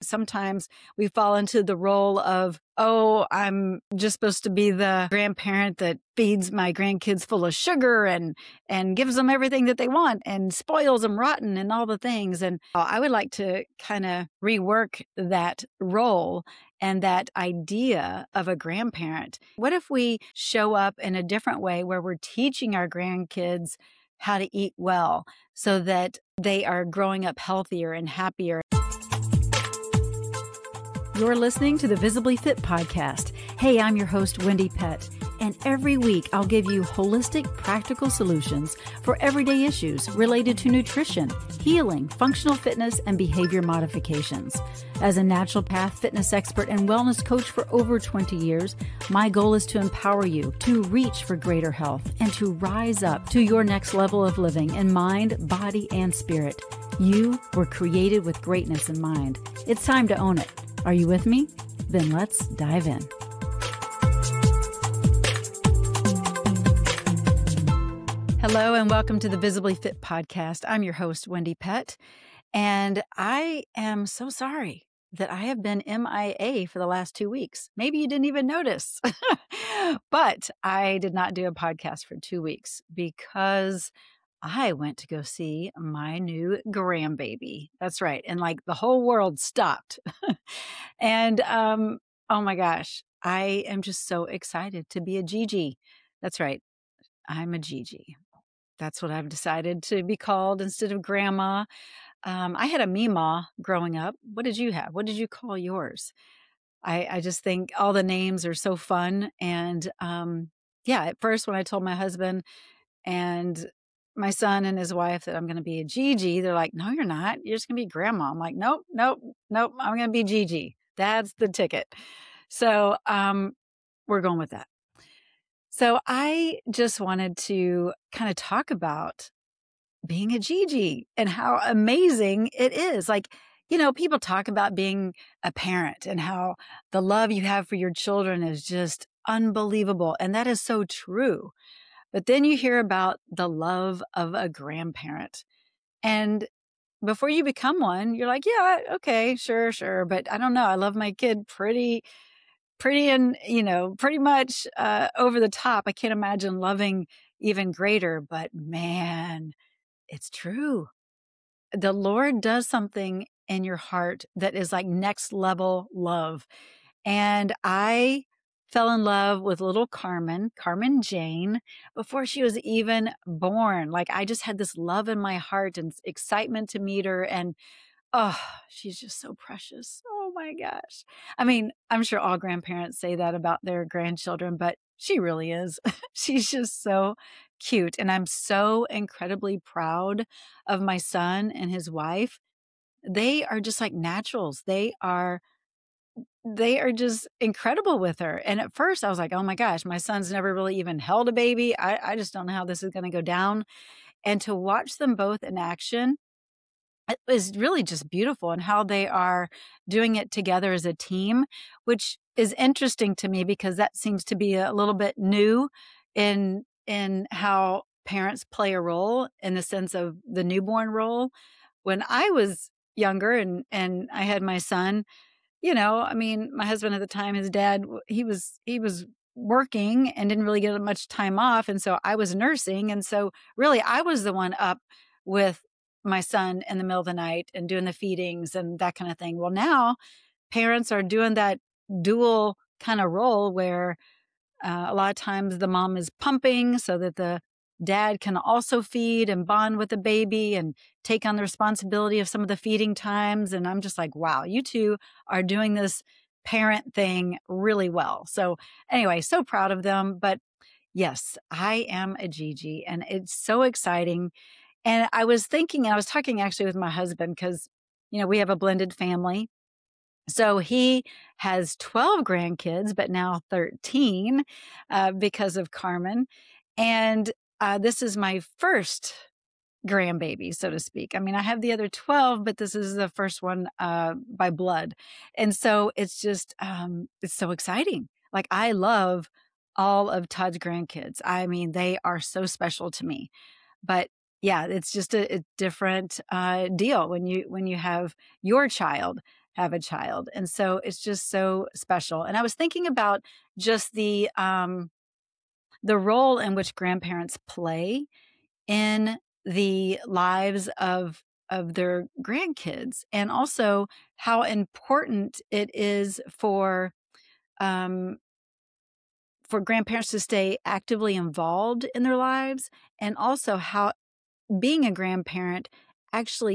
sometimes we fall into the role of, oh, I'm just supposed to be the grandparent that feeds my grandkids full of sugar and gives them everything that they want and spoils them rotten and all the things. And I would like to kind of rework that role and that idea of a grandparent. What if we show up in a different way where we're teaching our grandkids how to eat well so that they are growing up healthier and happier? You're listening to the Visibly Fit podcast. Hey, I'm your host, Wendy Pett, and every week I'll give you holistic, practical solutions for everyday issues related to nutrition, healing, functional fitness, and behavior modifications. As a naturopath, fitness expert, and wellness coach for over 20 years, my goal is to empower you to reach for greater health and to rise up to your next level of living in mind, body, and spirit. You were created with greatness in mind. It's time to own it. Are you with me? Then let's dive in. Hello and welcome to the Visibly Fit podcast. I'm your host, Wendy Pett, and I am so sorry that I have been MIA for the last 2 weeks. Maybe you didn't even notice, but I did not do a podcast for 2 weeks because I went to go see my new grandbaby. That's right. And like the whole world stopped. And oh my gosh, I am just so excited to be a Gigi. That's right. I'm a Gigi. That's what I've decided to be called instead of grandma. I had a Meemaw growing up. What did you have? What did you call yours? I just think all the names are so fun. And yeah, at first when I told my husband and my son and his wife that I'm going to be a Gigi, they're like, no, you're not. You're just going to be grandma. I'm like, nope. I'm going to be Gigi. That's the ticket. So we're going with that. So I just wanted to kind of talk about being a Gigi and how amazing it is. Like, you know, people talk about being a parent and how the love you have for your children is just unbelievable. And that is so true. But then you hear about the love of a grandparent. And before you become one, you're like, yeah, okay, sure. But I don't know. I love my kid pretty and, you know, pretty much over the top. I can't imagine loving even greater. But man, it's true. The Lord does something in your heart that is like next level love. And I fell in love with little Carmen Jane, before she was even born. Like I just had this love in my heart and excitement to meet her. And oh, she's just so precious. Oh my gosh. I mean, I'm sure all grandparents say that about their grandchildren, but she really is. She's just so cute. And I'm so incredibly proud of my son and his wife. They are just like naturals. They are just incredible with her. And at first I was like, oh my gosh, my son's never really even held a baby. I just don't know how this is going to go down. And to watch them both in action, it was really just beautiful, and how they are doing it together as a team, which is interesting to me because that seems to be a little bit new in how parents play a role in the sense of the newborn role. When I was younger and I had my son, you know, I mean, my husband at the time, his dad, he was working and didn't really get much time off. And so I was nursing. And so really I was the one up with my son in the middle of the night and doing the feedings and that kind of thing. Well, now parents are doing that dual kind of role where a lot of times the mom is pumping so that the dad can also feed and bond with the baby and take on the responsibility of some of the feeding times. And I'm just like, wow, you two are doing this parent thing really well. So anyway, so proud of them. But yes, I am a Gigi and it's so exciting. And I was talking actually with my husband because, you know, we have a blended family. So he has 12 grandkids, but now 13 because of Carmen. And this is my first grandbaby, so to speak. I mean, I have the other 12, but this is the first one by blood. And so it's just, it's so exciting. Like I love all of Todd's grandkids. I mean, they are so special to me. But yeah, it's just a different deal when you have your child have a child. And so it's just so special. And I was thinking about just the role in which grandparents play in the lives of their grandkids, and also how important it is um, for grandparents to stay actively involved in their lives, and also how being a grandparent actually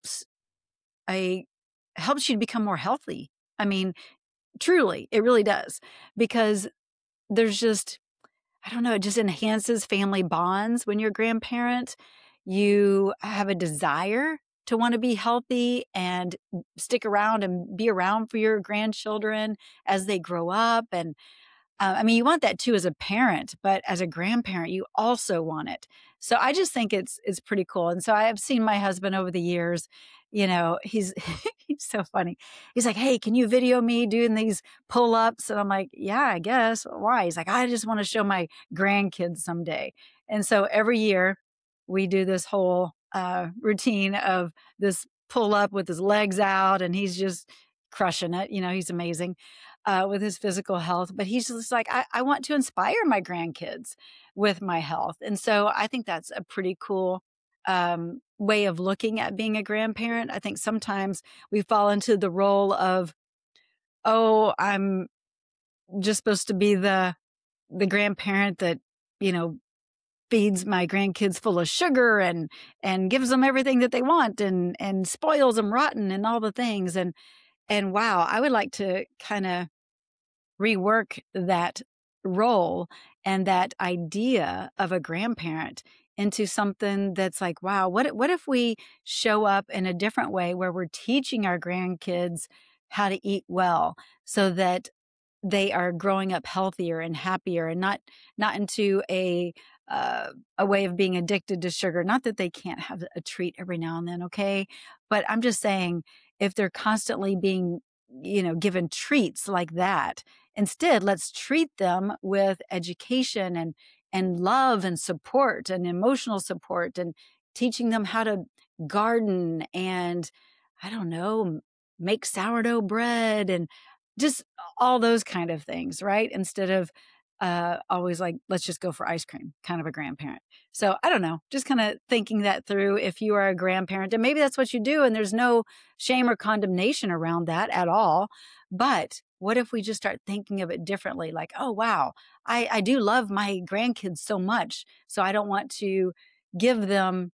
a helps you to become more healthy. I mean, truly, it really does, because there's just, I don't know, it just enhances family bonds when you're a grandparent. You have a desire to want to be healthy and stick around and be around for your grandchildren as they grow up. And I mean, you want that too as a parent, but as a grandparent, you also want it. So I just think it's pretty cool. And so I have seen my husband over the years. He's he's so funny. He's like, "Hey, can you video me doing these pull ups?" And I'm like, "Yeah, I guess." Why? He's like, "I just want to show my grandkids someday." And so every year we do this whole routine of this pull up with his legs out, and he's just crushing it. He's amazing with his physical health, but he's just like, I want to inspire my grandkids with my health. And so I think that's a pretty cool way of looking at being a grandparent. I think sometimes we fall into the role of, oh, I'm just supposed to be the grandparent that, you know, feeds my grandkids full of sugar and gives them everything that they want and spoils them rotten and all the things. And wow, I would like to kind of rework that role and that idea of a grandparent into something that's like, wow, what if we show up in a different way where we're teaching our grandkids how to eat well, so that they are growing up healthier and happier, and not into a way of being addicted to sugar. Not that they can't have a treat every now and then, okay? But I'm just saying, if they're constantly being, given treats like that, instead, let's treat them with education and love and support and emotional support, and teaching them how to garden and, I don't know, make sourdough bread and just all those kind of things, right? Instead of always like, let's just go for ice cream, kind of a grandparent. So I don't know, just kind of thinking that through. If you are a grandparent, and maybe that's what you do, and there's no shame or condemnation around that at all. But what if we just start thinking of it differently? Like, oh, wow, I do love my grandkids so much. So I don't want to give them,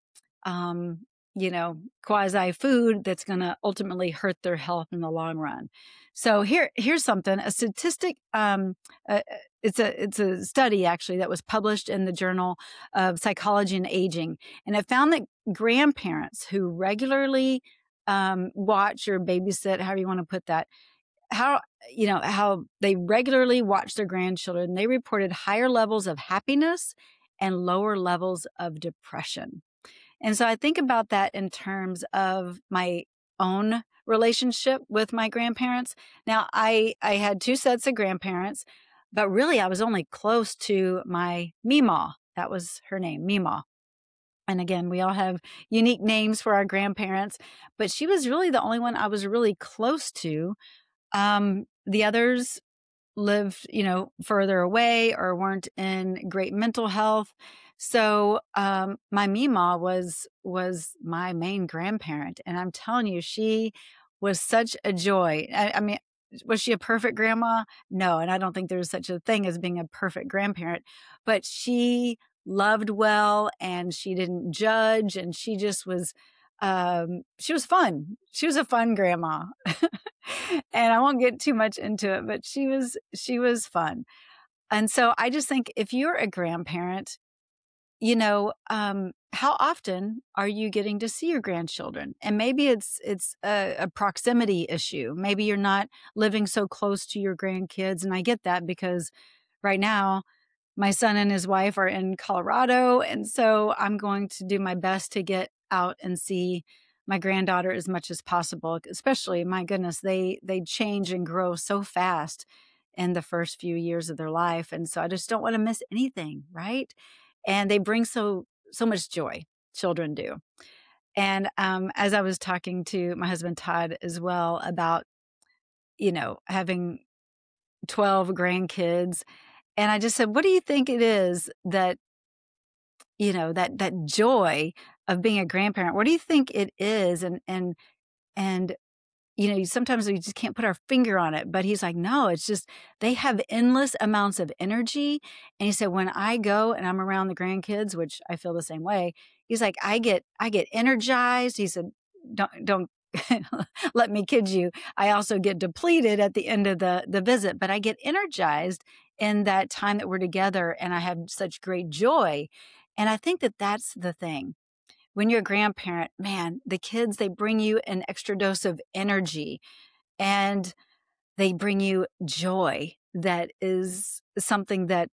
quasi food that's going to ultimately hurt their health in the long run. So here's something, a statistic. Uh, it's a study actually that was published in the Journal of Psychology and Aging, and it found that grandparents who regularly watch or babysit, however you want to put that, how they regularly watch their grandchildren, they reported higher levels of happiness and lower levels of depression. And so I think about that in terms of my own relationship with my grandparents. Now, I had two sets of grandparents, but really I was only close to my Meemaw. That was her name, Meemaw. And again, we all have unique names for our grandparents, but she was really the only one I was really close to. The others lived, further away or weren't in great mental health. So my Mima was my main grandparent, and I'm telling you, she was such a joy. I mean, was she a perfect grandma? No, and I don't think there's such a thing as being a perfect grandparent. But she loved well, and she didn't judge, and she just was. She was fun. She was a fun grandma. And I won't get too much into it, but she was fun. And so I just think, if you're a grandparent, how often are you getting to see your grandchildren? And maybe it's a proximity issue. Maybe you're not living so close to your grandkids. And I get that, because right now my son and his wife are in Colorado. And so I'm going to do my best to get out and see my granddaughter as much as possible, especially, my goodness, they change and grow so fast in the first few years of their life. And so I just don't want to miss anything, right? And they bring so much joy. Children do. And as I was talking to my husband Todd as well about having 12 grandkids. And I just said, what do you think it is that, that joy of being a grandparent? What do you think it is? And sometimes we just can't put our finger on it, but he's like, no, it's just, they have endless amounts of energy. And he said, when I go and I'm around the grandkids, which I feel the same way, he's like, I get energized. He said, don't let me kid you. I also get depleted at the end of the visit, but I get energized in that time that we're together, and I have such great joy. And I think that that's the thing. When you're a grandparent, man, the kids, they bring you an extra dose of energy, and they bring you joy. That is something that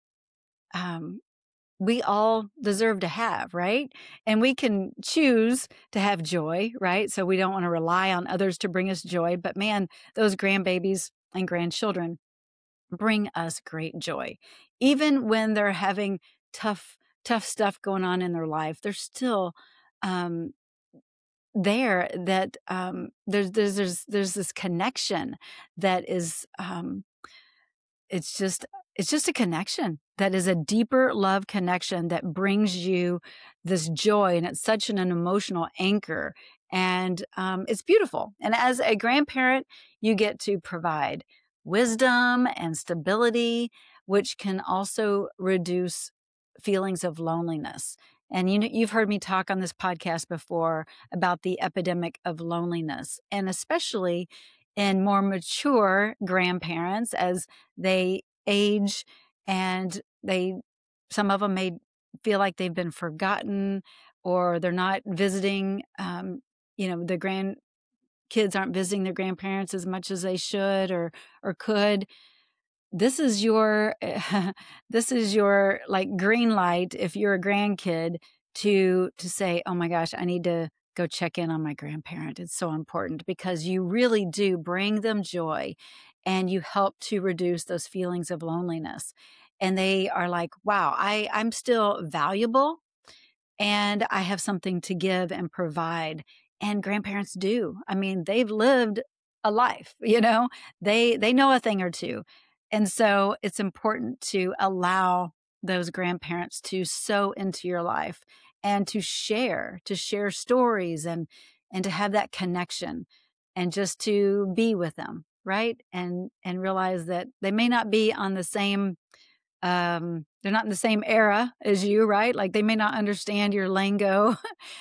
we all deserve to have, right? And we can choose to have joy, right? So we don't want to rely on others to bring us joy. But man, those grandbabies and grandchildren bring us great joy. Even when they're having tough stuff going on in their life, they're still um, there. That there's this connection that is it's just a connection that is a deeper love connection that brings you this joy, and it's such an emotional anchor, and it's beautiful. And as a grandparent, you get to provide wisdom and stability, which can also reduce feelings of loneliness. And you've heard me talk on this podcast before about the epidemic of loneliness, and especially in more mature grandparents as they age, and some of them may feel like they've been forgotten, or they're not visiting, the grandkids aren't visiting their grandparents as much as they should or could. This is your this is your like green light if you're a grandkid to say, oh my gosh, I need to go check in on my grandparent. It's so important, because you really do bring them joy, and you help to reduce those feelings of loneliness. And they are like, wow, I'm still valuable, and I have something to give and provide. And grandparents do. I mean, they've lived a life, they know a thing or two. And so it's important to allow those grandparents to sow into your life, and to share stories, and to have that connection, and just to be with them, right? And realize that they may not be on the same they're not in the same era as you, right? Like, they may not understand your lingo,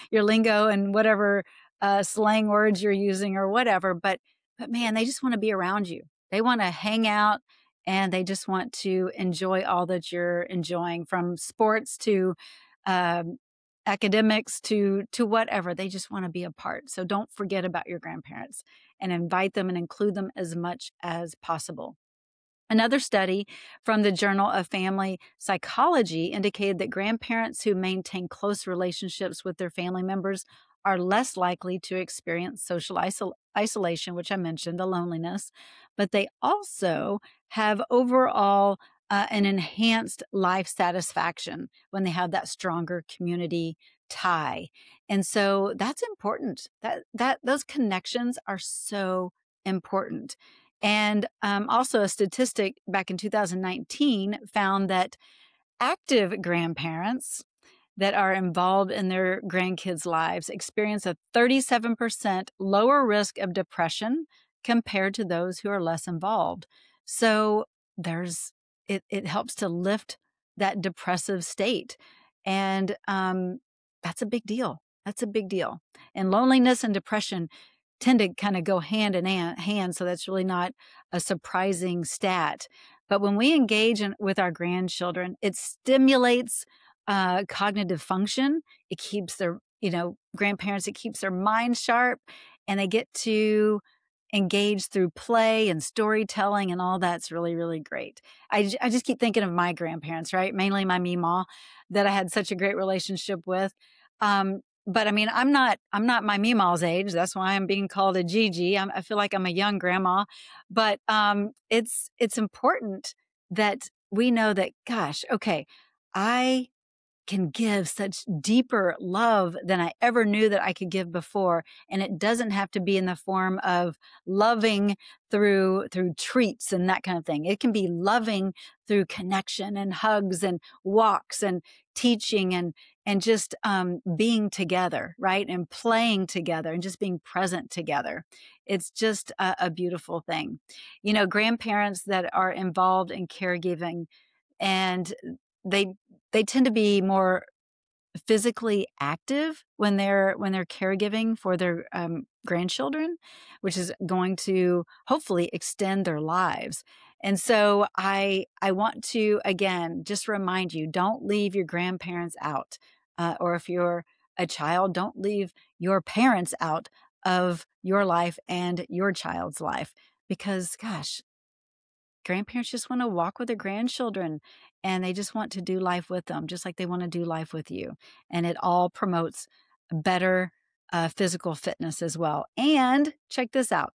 and whatever slang words you're using or whatever, but man, they just want to be around you. They want to hang out, and they just want to enjoy all that you're enjoying, from sports to um, academics to whatever. They just want to be a part. So don't forget about your grandparents, and invite them and include them as much as possible. Another study from the Journal of Family Psychology indicated that grandparents who maintain close relationships with their family members are less likely to experience social isolation, which I mentioned, the loneliness, but they also have overall an enhanced life satisfaction when they have that stronger community tie. And so that's important. That those connections are so important. And also, a statistic back in 2019 found that active grandparents that are involved in their grandkids' lives experience a 37% lower risk of depression compared to those who are less involved. So it helps to lift that depressive state. And that's a big deal. That's a big deal. And loneliness and depression tend to kind of go hand in hand. So that's really not a surprising stat. But when we engage with our grandchildren, it stimulates cognitive function. It keeps their, grandparents, it keeps their mind sharp, and they get to engage through play and storytelling, and all that's really, really great. I just keep thinking of my grandparents, right? Mainly my Meemaw, that I had such a great relationship with. But I mean, I'm not my Meemaw's age. That's why I'm being called a Gigi. I feel like I'm a young grandma, but it's important that we know that, gosh, okay, I can give such deeper love than I ever knew that I could give before. And it doesn't have to be in the form of loving through treats and that kind of thing. It can be loving through connection and hugs and walks and teaching and just being together, right? And playing together and just being present together. It's just a beautiful thing. You know, grandparents that are involved in caregiving, and they they tend to be more physically active when they're caregiving for their grandchildren, which is going to hopefully extend their lives. And so I want to again just remind you: don't leave your grandparents out, or if you're a child, don't leave your parents out of your life and your child's life, because gosh, grandparents just want to walk with their grandchildren, and they just want to do life with them, just like they want to do life with you. And it all promotes better physical fitness as well. And check this out: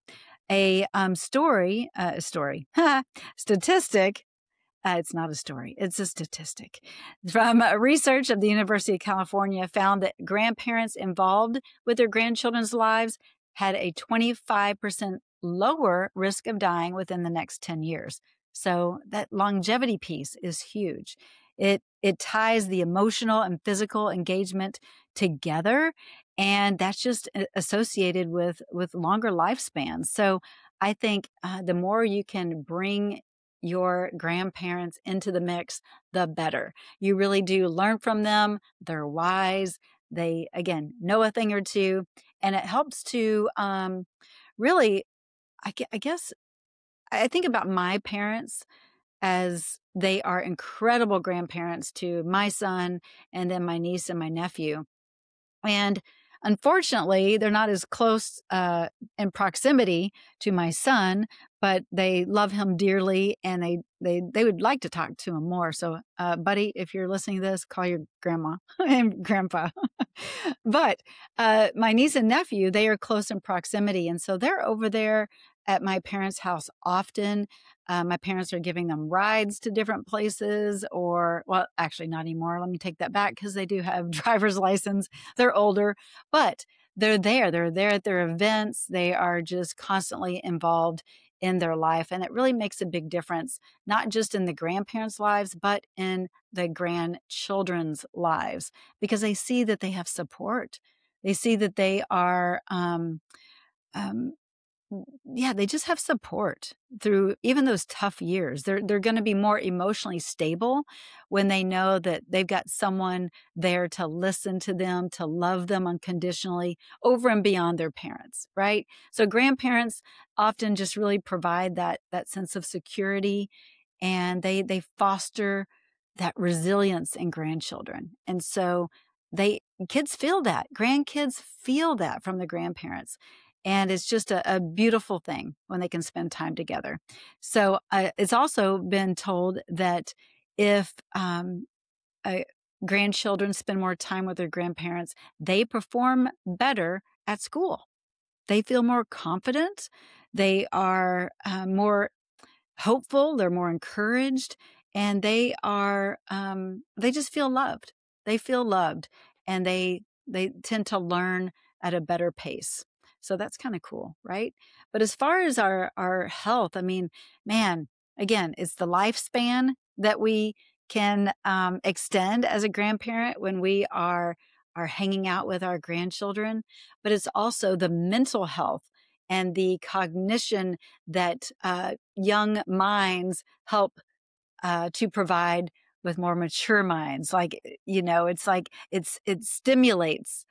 story, statistic. It's not a story, it's a statistic from research of the University of California found that grandparents involved with their grandchildren's lives had a 25% lower risk of dying within the next 10 years. So that longevity piece is huge. It ties the emotional and physical engagement together, and that's just associated with longer lifespans. So I think the more you can bring your grandparents into the mix, the better. You really do learn from them. They're wise. They, again, know a thing or two. And it helps to really, I guess, I think about my parents as they are incredible grandparents to my son and then my niece and my nephew. And unfortunately, they're not as close in proximity to my son, but they love him dearly, and they would like to talk to him more. So, buddy, if you're listening to this, call your grandma and grandpa. But my niece and nephew, they are close in proximity, and so they're over there at my parents' house often. My parents are giving them rides to different places, or, well, actually not anymore. Let me take that back, because they do have driver's license. They're older, but they're there. They're there at their events. They are just constantly involved in their life. And it really makes a big difference, not just in the grandparents' lives, but in the grandchildren's lives, because they see that they have support. They see that they are, um, yeah, they just have support through even those tough years. They're going to be more emotionally stable when they know that they've got someone there to listen to them, to love them unconditionally over and beyond their parents, right? So grandparents often just really provide that sense of security, and they foster that resilience in grandchildren. And so they kids feel that. Grandkids feel that from the grandparents. And it's just a beautiful thing when they can spend time together. So it's also been told that if uh, grandchildren spend more time with their grandparents, they perform better at school. They feel more confident. They are more hopeful. They're more encouraged, and they just feel loved. They feel loved, and they tend to learn at a better pace. So that's kind of cool, right? But as far as our health, I mean, man, again, it's the lifespan that we can extend as a grandparent when we are hanging out with our grandchildren, but it's also the mental health and the cognition that young minds help to provide with more mature minds. Like, it's like it stimulates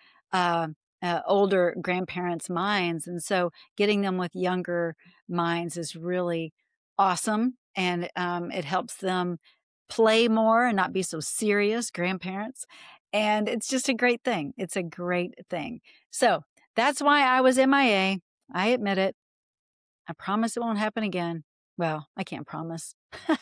older grandparents' minds. And so getting them with younger minds is really awesome. And it helps them play more and not be so serious, grandparents. And it's just a great thing. It's a great thing. So that's why I was MIA. I admit it. I promise it won't happen again. Well, I can't promise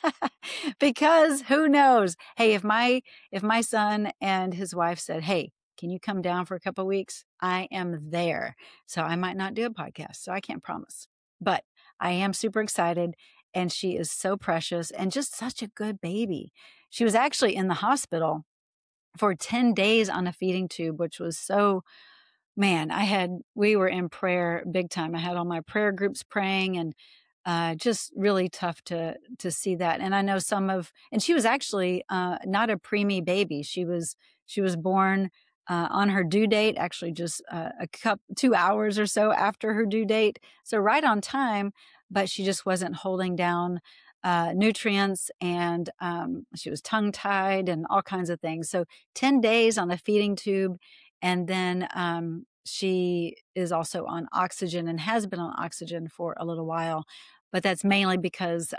because who knows? Hey, if my son and his wife said, "Hey, can you come down for a couple of weeks?" I am there. So I might not do a podcast. So I can't promise, but I am super excited. And she is so precious and just such a good baby. She was actually in the hospital for 10 days on a feeding tube, which was so, man, we were in prayer big time. I had all my prayer groups praying, and just really tough to see that. And I know and she was actually not a preemie baby. She was born on her due date, actually just 2 hours or so after her due date. So right on time, but she just wasn't holding down nutrients, and she was tongue tied and all kinds of things. So 10 days on a feeding tube. And then she is also on oxygen and has been on oxygen for a little while, but that's mainly because,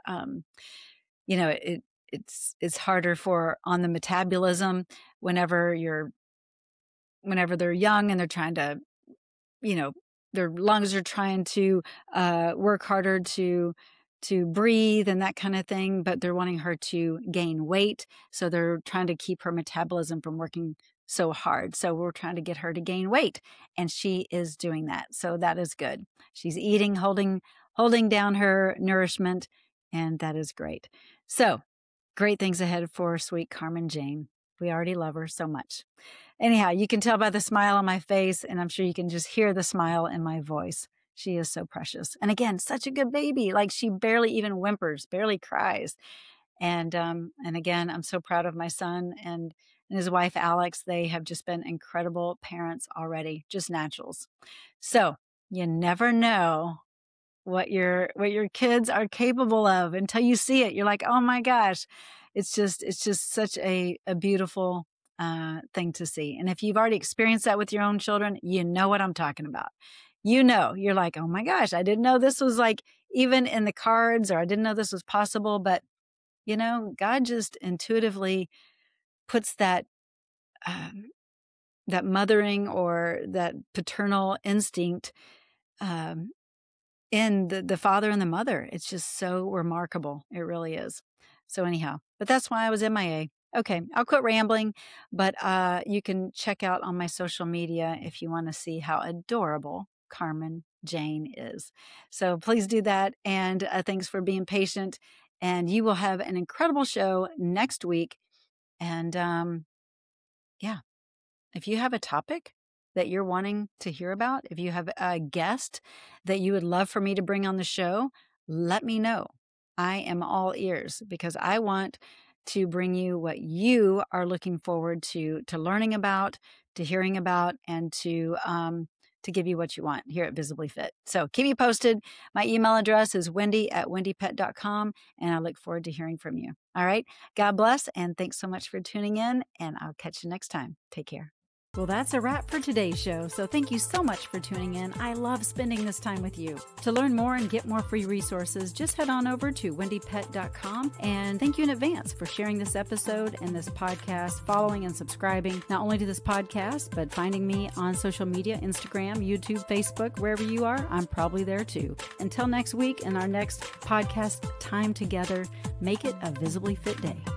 it's harder on the metabolism whenever they're young and they're trying to, their lungs are trying to work harder to breathe and that kind of thing, but they're wanting her to gain weight. So they're trying to keep her metabolism from working so hard. So we're trying to get her to gain weight, and she is doing that. So that is good. She's eating, holding down her nourishment, and that is great. So great things ahead for sweet Carmen Jane. We already love her so much. Anyhow, you can tell by the smile on my face, and I'm sure you can just hear the smile in my voice. She is so precious. And again, such a good baby. Like, she barely even whimpers, barely cries. And again, I'm so proud of my son and his wife, Alex. They have just been incredible parents already, just naturals. So you never know what your kids are capable of until you see it. You're like, oh my gosh, it's just such a beautiful thing to see. And if you've already experienced that with your own children, you know what I'm talking about. You're like, oh my gosh, I didn't know this was like even in the cards, or I didn't know this was possible. But God just intuitively puts that mothering or that paternal instinct in the father and the mother. It's just so remarkable. It really is. So anyhow, but that's why I was MIA. Okay, I'll quit rambling, but you can check out on my social media if you want to see how adorable Carmen Jane is. So please do that. And thanks for being patient. And you will have an incredible show next week. And yeah, if you have a topic that you're wanting to hear about, if you have a guest that you would love for me to bring on the show, let me know. I am all ears, because I want to bring you what you are looking forward to learning about, to hearing about, and to give you what you want here at Visibly Fit. So keep me posted. My email address is wendy@wendypet.com, and I look forward to hearing from you. All right. God bless, and thanks so much for tuning in, and I'll catch you next time. Take care. Well, that's a wrap for today's show. So thank you so much for tuning in. I love spending this time with you. To learn more and get more free resources, just head on over to wendypet.com. And thank you in advance for sharing this episode and this podcast, following and subscribing, not only to this podcast, but finding me on social media, Instagram, YouTube, Facebook, wherever you are, I'm probably there too. Until next week and our next podcast time together, make it a Visibly Fit day.